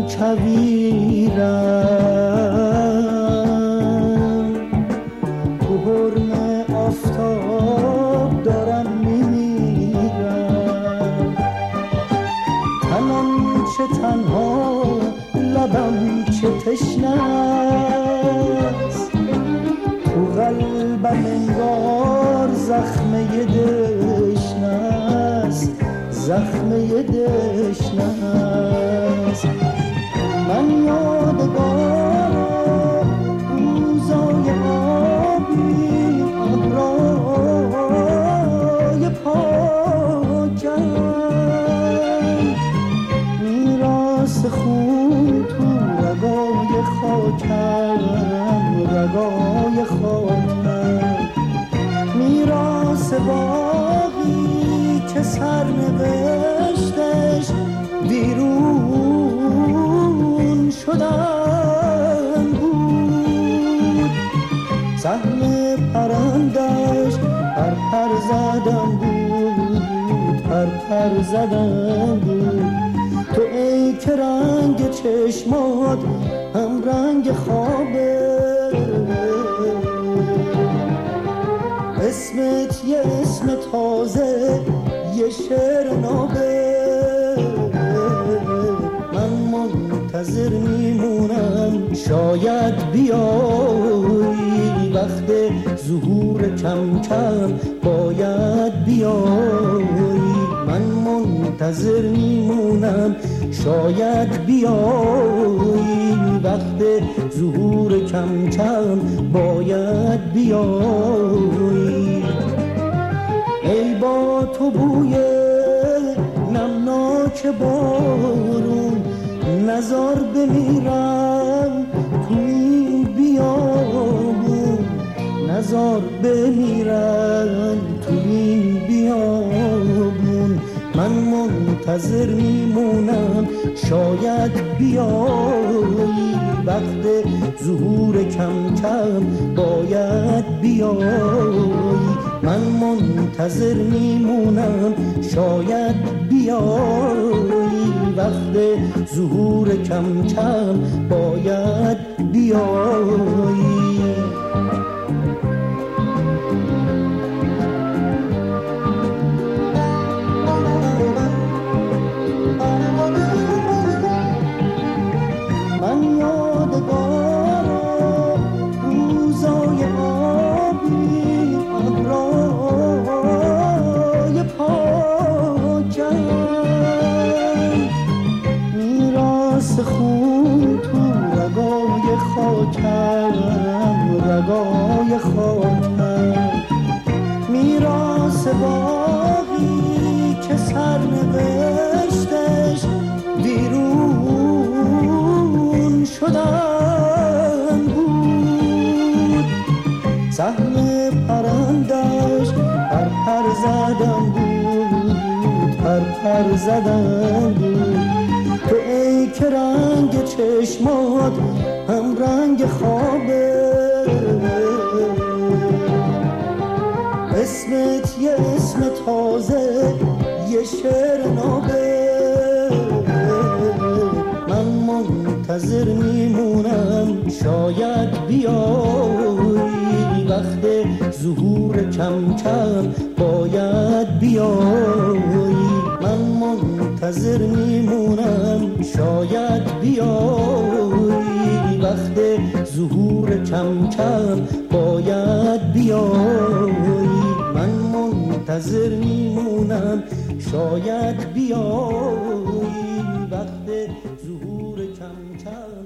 کویرم، تو حرم آفتاب دارم میمیرم. تنم چه تنها، لبم چه تشنست، تو قلبم انگار زخمه دشنست، زخمه دشنست. من یادگار روزای آبی، ابرای پاکم، میراث خون تو رگای خاکم، رگای خاکم. میراث باقی که سرنوشتش ویرون شدن بود. سهم پرندش پر زدن بود، پر زدن بود. تو ای که رنگ چشمات هم رنگ خوابه، اسمت یه اسم تازه، یه شعر نابه. من منتظر میمونم شاید بیایی، وقت ظهور کم کم باید بیایی. من منتظر میمونم شاید بیایی، وقت ظهور کم کم باید بیایی. ای با تو بوی نمناک بارون، نزار بمیرم تو این بیابون، نزار بمیرم تو این بیابون. من منتظر میمونم شاید بیایی، وقت ظهور کم کم باید بیایی. من منتظر میمونم شاید بیایی، وقت ظهور کم کم باید بیایی. من یادگار روزای آبی، ابرای پاکم، میراث خون تو رگای خاکم، رگای خاکم. میراث باقی که سرنوشتش ویرون شدن بود. سهم پرندش پر زدن بود، پر زدن بود. تو ای که رنگ چشمات هم رنگ خوابه، اسمت یه اسم تازه، یه شعر نابه. من منتظر میمونم شاید بیایی، وقت ظهور کم کم باید بیایی. من منتظر میمونم شاید بیایی، وقت ظهور کم کم باید بیایی. من منتظر میمونم شاید بیایی، وقت ظهور کم کم